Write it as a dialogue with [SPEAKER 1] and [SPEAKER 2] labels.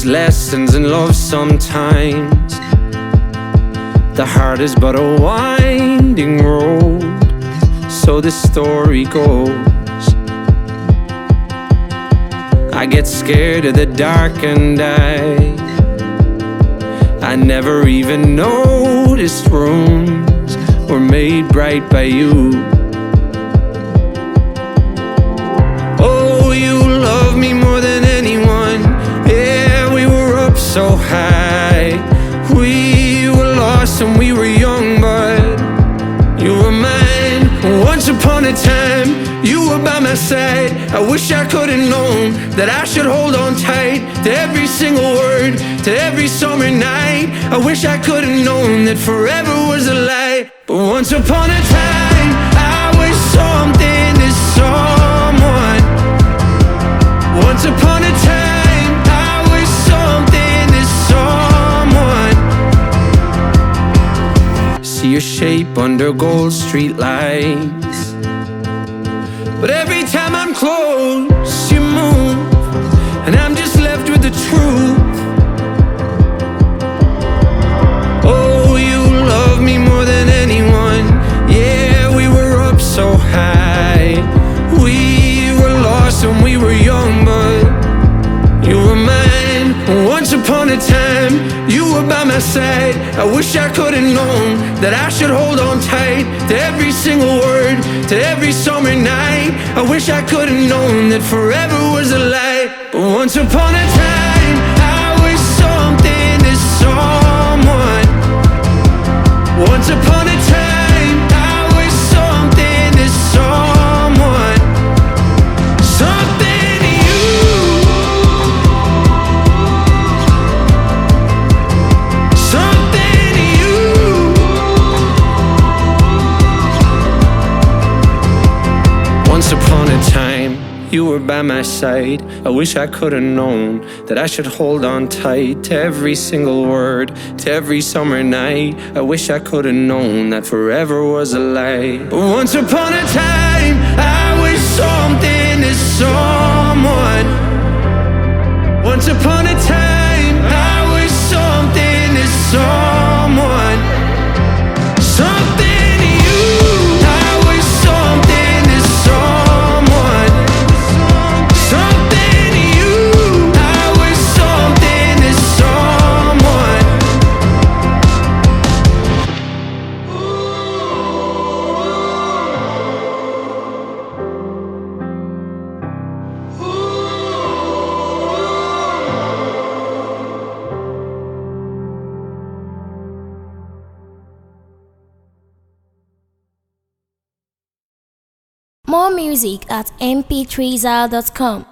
[SPEAKER 1] There's lessons in love sometimes. The heart is but a winding road, so the story goes. I get scared of the dark and I never even noticed rooms were made bright by you. Oh, you love me more than anyone. Yeah, we were up so high. We were lost and we were young, but you were mine. Once upon a time, you were by my side. I wish I could have known that I should hold on tight to every single word, to every summer night. I wish I could have known that forever was a lie. But once upon a time, I was something to someone. Once upon a time, I was something to someone. See your shape under gold street lights, but every time I'm close, you move, and I'm just left with the truth. Oh, you love me more than anyone. Yeah, we were up so high. We were lost when we were young, but you were mine. Once upon a time, you were by my side. I wish I could have known that I should hold on tight to every single word, to every summer night. I wish I could have known that forever was a lie. But once upon a time, I was something to someone. Once upon a time, I was something to someone. Something to you. Something to you. Once upon a time, you were by my side. I wish I could have known that I should hold on tight to every single word, to every summer night. I wish I could have known that forever was a lie. But once upon a time, I was something to someone. Once upon a time, I was something to someone. Something to you. I was something to someone. Something to you. I was something to someone.
[SPEAKER 2] More music at mp3zal.com.